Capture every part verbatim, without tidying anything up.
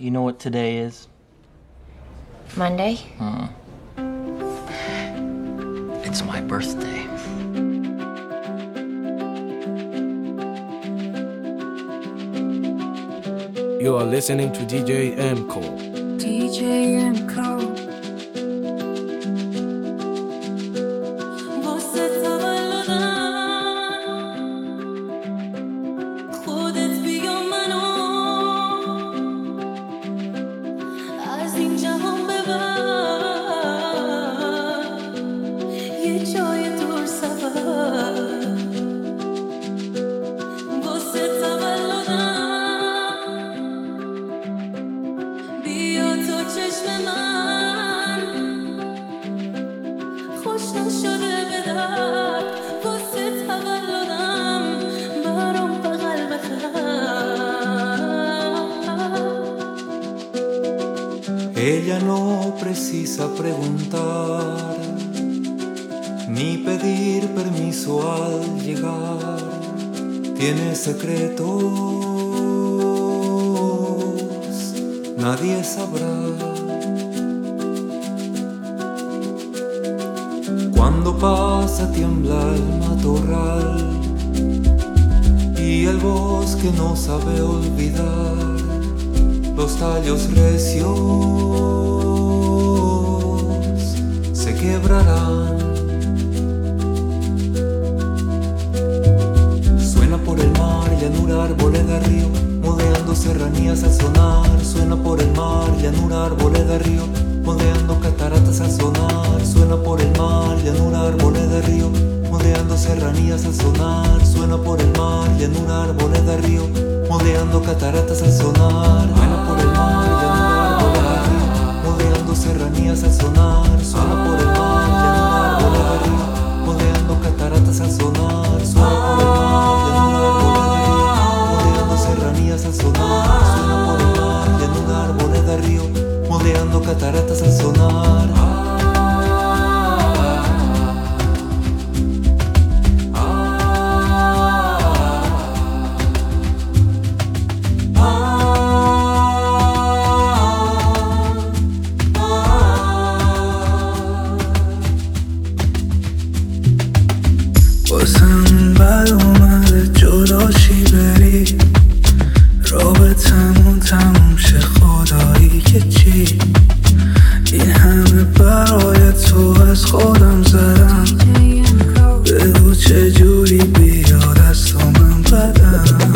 You know what today is? Monday? Hmm. It's my birthday. You are listening to D J M Cole. D J M Cole. Ella no precisa preguntar ni pedir permiso al llegar. Tiene secretos, nadie sabrá. Cuando pasa tiembla el matorral y el bosque no sabe olvidar los tallos recios se quebrarán. Suena por el mar, llanura, arboleda, río, modeando serranías al sonar. Suena por el mar, llanura, arboleda, río, modeando cataratas al sonar. Suena por el mar, llanura, arboleda, río, modeando serranías al sonar. Suena por el mar, llanura, arboleda, río, modeando cataratas al sonar. Suena por el mar, llanura, arboleda, río, modeando serranías al sonar. Suena por el mar, llanura, arboleda, río, modeando cataratas al sonar. Suena por el mar, llanura, arboleda, río, modeando serranías al sonar. Suena por el mar, llanura, arboleda, río, modeando cataratas al sonar. واسم بد اومده جدا چی بری رابطمون تموم شه خدایی که چی این همه برای تو از خودم زدم بگو چجوری بیا دست من بدم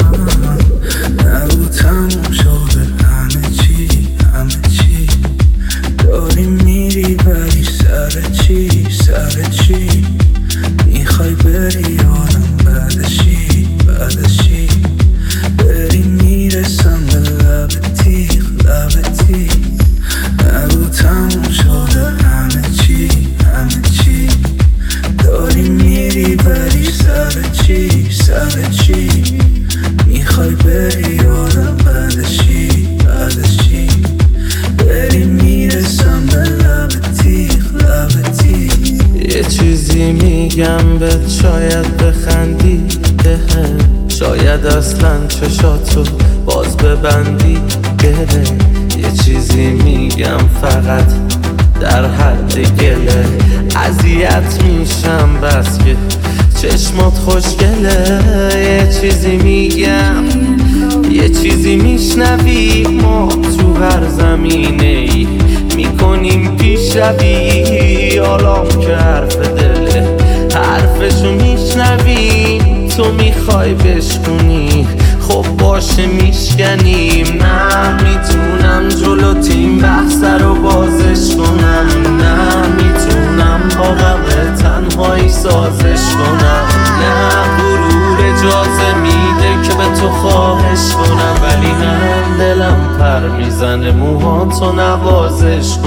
نگو تموم شده همه چی همه چی داری میری ولی سر چی سر چی میخوای بری یادم بعدشی بعدشی بری میرسم به لب تیغ لب تیغ نگو تموم شده همه چی همه چی داری میری بری سر چی سر چی میخوای بری یادم بعدشی بعدشی بری میرسم به لب تیغ لب تیغ یه چیزی میگم بهت شاید بخندی بهم شاید اصلا چشاتو باز ببندی گله یه چیزی میگم فقط در حد گله اذیت میشم بس که چشمات خوشگله یه چیزی میگم یه چیزی میشنوی ما تو هر زمینه ای میکنیم پیشروی آلام که حرف دله حرفشو میشنوی تو میخوای بشکنی خب باشه میشکنیم نه میتونم جلو تیم بحث رو بازش کنم نه میتونم با غم تنهایی سازش کنم نه غرور اجازه میده که به تو خواهش کنم ولی هم دلم پر میزنه موهاتو نوازش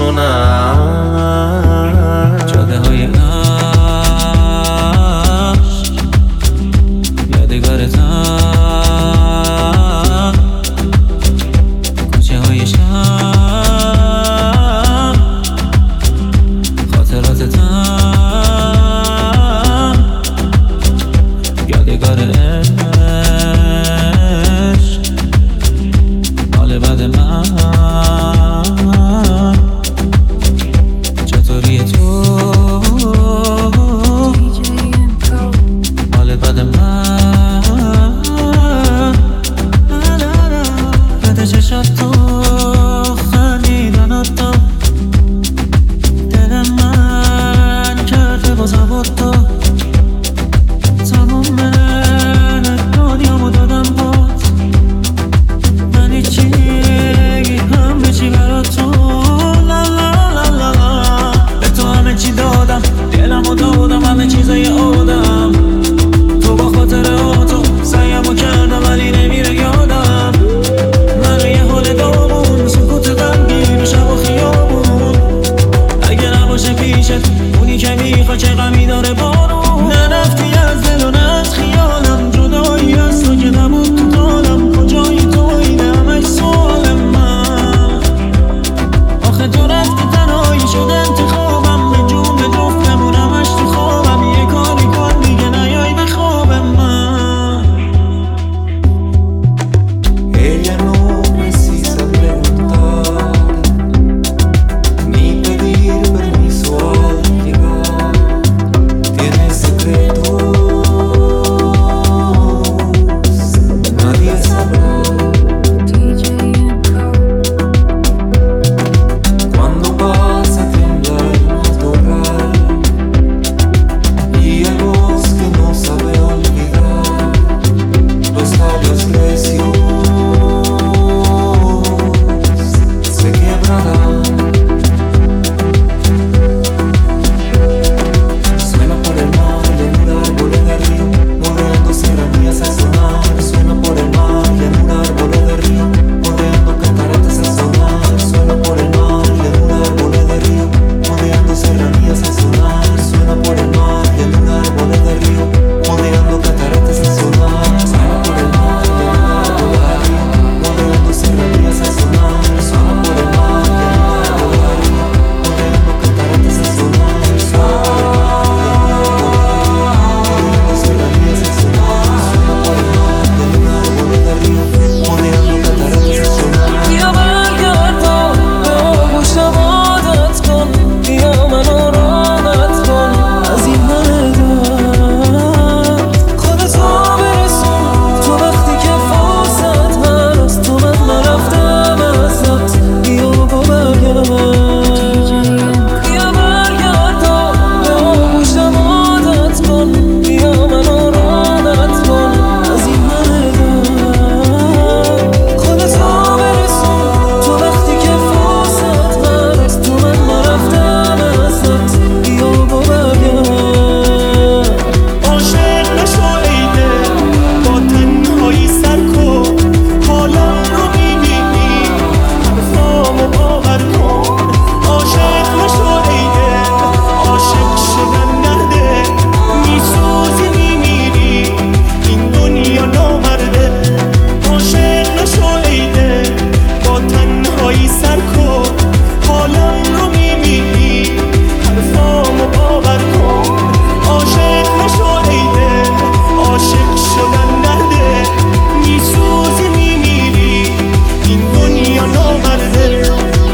کنم جاده های عشق یادگارتم کوچه های شب خاطراتتم یادگار عشق. حال بد من حتی خندیدن حتی دل من کرده باز هواتا تمام دنیامو دادم باز من هیچی همه چی برا تو لا لا لا لا به تو همه چی دادم دلمو دادم همه چیزای آدم تو با خاطر آتو سعیمو کردم ولی نمیره یادم من یه حال دامون سکوت قلبی شب و خیابون اگه نباشه پیشت اونی که میخوا چه غمی داره بارون نرفتی از دل و نه از خیالم جدایی از تو که نبود تو دالم کجایی تو اینه همش سوال من آخه تو رفتی تنهایی شد انتخابم به جون به جفتمون همش تو خوابم یه کاری کن دیگه نیای به خواب من Ella no precisa preguntar ni pedir permiso al llegar. Tiene secretos, nadie sabrá. Cuando pasa tiembla el matorral y hay voz que no sabe olvidar. Los labios recios se quebrarán. Suena por el mar llanura, árboles de río, modeando serranías al sonar. Suena por el mar llanura, árboles de río, modeando cataratas al sonar. Suena por el mar llanura, árboles de río, modeando serranías al sonar. Suena por el mar llanura, árboles de río, modeando cataratas al sonar. Suena por el mar llanura, árboles de río, modeando serranías al sonar. Suena por el mar llanura, árboles de río, modeando cataratas al sonar. بیا برگردم به گوشم عادت کن بیا منو راحت کن از این همه درد خودتو برسون تو وقتی که فرصت هست تو من نرفتم ازت بیا با برگردم بیا برگردم به گوشم عادت کن بیا منو راحت کن از این همه درد خودتو برسون تو وقتی که فرصت هست تو من نرفتم ازت بیا با برگرد عاشق نشو ای دل با تنهایی سر کن حالم رو میبینی حرفامو باور کن عاشق نشو ای دل عاشق شدن نرده میسوزی میمیری این دنیا نامرده عاشق نشو ای دل با تنهایی سر کن حالم رو میبینی حرفامو باور کن عاشق نشو ای دل عاشق شدن نرده میسوزی میمیری این دنیا نامرده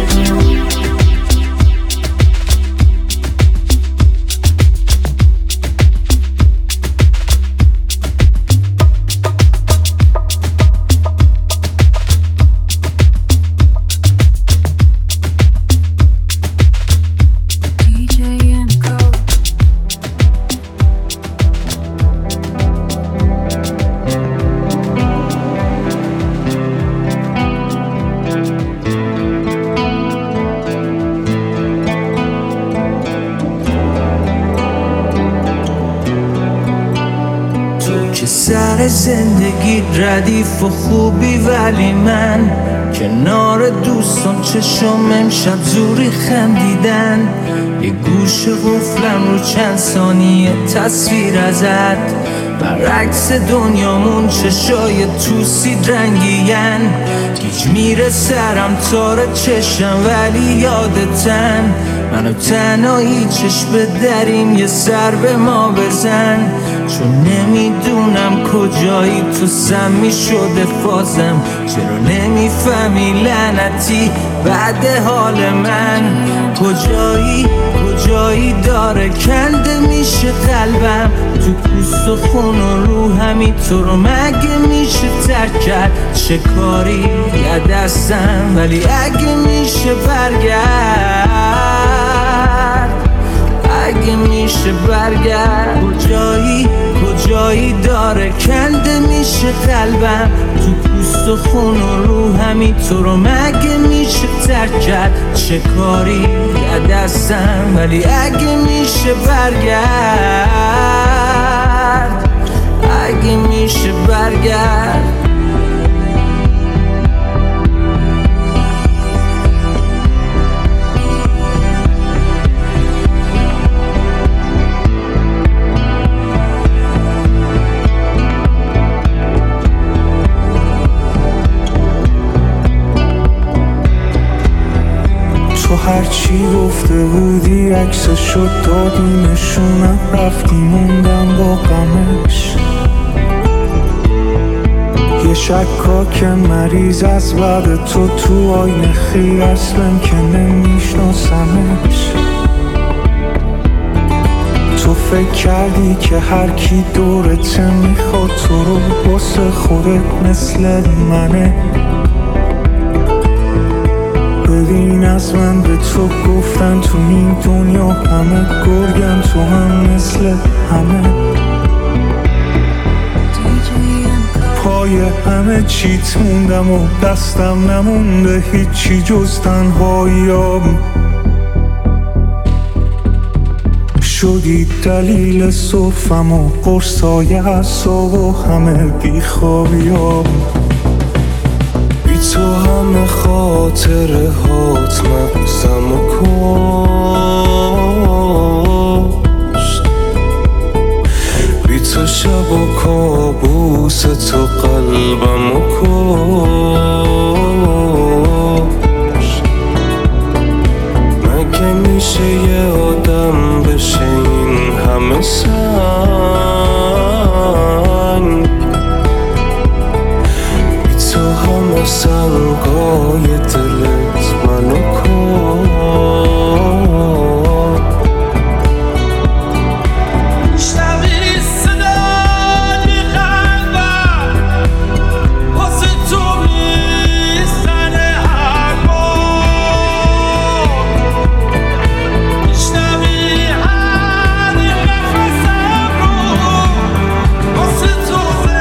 که سر زندگی ردیف و خوبی ولی من کنار دوستان چشم امشب زوری خندیدن یه گوش قفلم رو چند ثانیه تصویر ازت برعکس دنیامون چشای توسید رنگین گیج میره سرم تار چشم ولی یادتن منو تنهایی چشم دریم یه سر به ما بزن چون نمیدونم کجایی تو سمی شده فازم چرا نمیفهمی لعنتی بعد حال من کجایی کجایی کجایی داره کنده میشه قلبم تو پوست و خون و روحمی تو رو مگه میشه ترک کرد چه کاری یه دستم ولی اگه میشه برگرد اگه میشه برگرد کجایی کجایی داره کنده میشه قلبم تو پوست و خون و روحمی تو رو مگه میشه ترک کرد چه کاری یه دستم ولی اگه میشه برگرد اگه میشه برگرد تو هرچی گفته بودی عکسشو دادی نشونم رفتی موندم با غمش یه شکاک مریض از بعد تو تو آینه خیلی اصلا که نمیشناسمش تو فکر کردی که هر کی دورته میخواد تو رو واسه خودت مثل منه ببین از من به تو گفتن تو این دنیا همه گرگن تو هم مثل همه پای همه چیت موندم و دستم نمونده هیچی جز تنهاییام شدی دلیل صرفم و قرصای اعصاب و همه بیخوابیام بی تو همه خاطره هات مغزم و کشت بی تو شب و کابوس تو قلبم و کشت مگه میشه یه آدم بشه این همه سنگ سنگای دلت منو کن شبیه صدای قلبم واسه تو میزنه هر بار شبیه هر نفسم رو واسه تو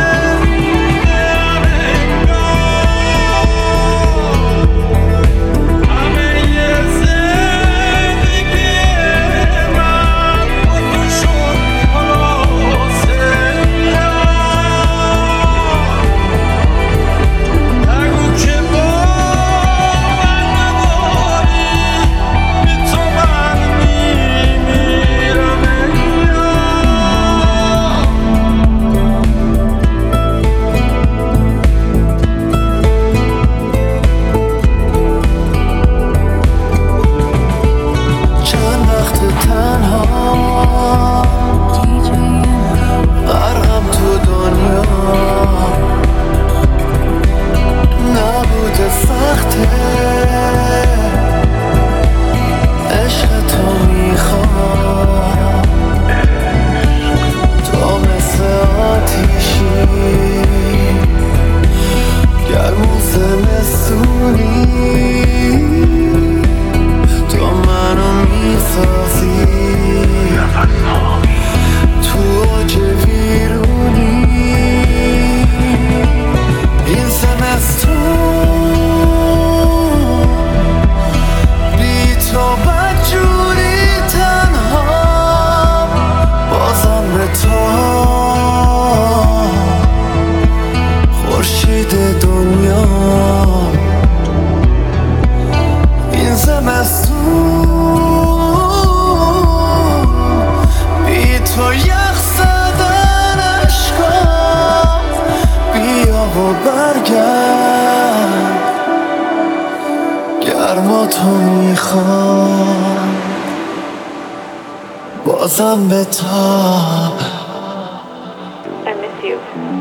بازم به تا I miss you.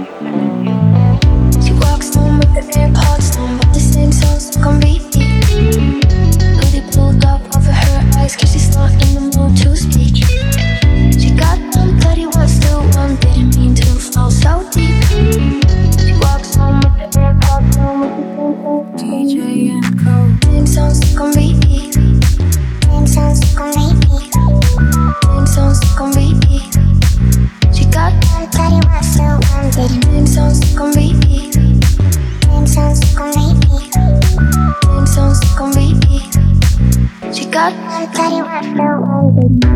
She walks home with the AirPods on, but the same song stuck on repeat. Hoodie pulled up over her eyes, 'cause she's not in the mood to God, tell you I feel